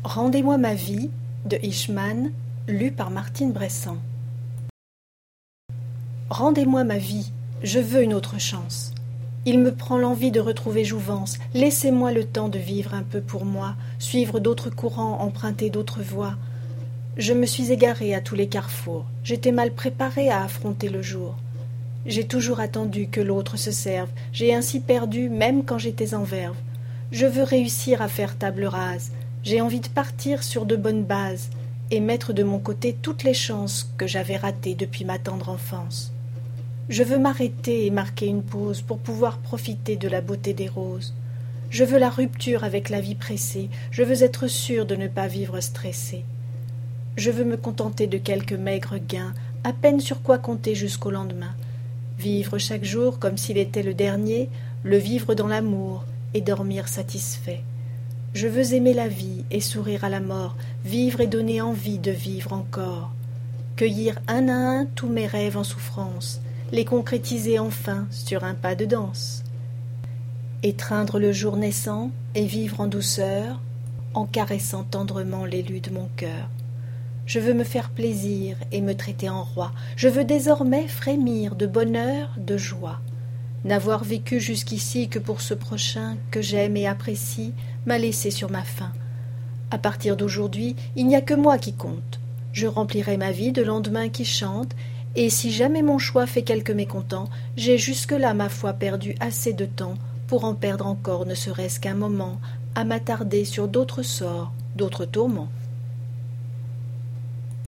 Rendez-moi ma vie de Eichmann, lu par Martine Bressan. Rendez-moi ma vie, je veux une autre chance. Il me prend l'envie de retrouver jouvence. Laissez-moi le temps de vivre un peu pour moi, suivre d'autres courants, emprunter d'autres voies. Je me suis égarée à tous les carrefours. J'étais mal préparée à affronter le jour. J'ai toujours attendu que l'autre se serve. J'ai ainsi perdu même quand j'étais en verve. Je veux réussir à faire table rase. J'ai envie de partir sur de bonnes bases et mettre de mon côté toutes les chances que j'avais ratées depuis ma tendre enfance. Je veux m'arrêter et marquer une pause pour pouvoir profiter de la beauté des roses. Je veux la rupture avec la vie pressée. Je veux être sûre de ne pas vivre stressée. Je veux me contenter de quelques maigres gains, à peine sur quoi compter jusqu'au lendemain. Vivre chaque jour comme s'il était le dernier, le vivre dans l'amour et dormir satisfait. Je veux aimer la vie et sourire à la mort, vivre et donner envie de vivre encore. Cueillir un à un tous mes rêves en souffrance, les concrétiser enfin sur un pas de danse. Étreindre le jour naissant et vivre en douceur, en caressant tendrement l'élu de mon cœur. Je veux me faire plaisir et me traiter en roi. Je veux désormais frémir de bonheur, de joie. N'avoir vécu jusqu'ici que pour ce prochain que j'aime et apprécie m'a laissé sur ma faim. À partir d'aujourd'hui, il n'y a que moi qui compte. Je remplirai ma vie de lendemains qui chantent, et si jamais mon choix fait quelque mécontent, j'ai jusque-là, ma foi, perdu assez de temps pour en perdre encore ne serait-ce qu'un moment, à m'attarder sur d'autres sorts, d'autres tourments.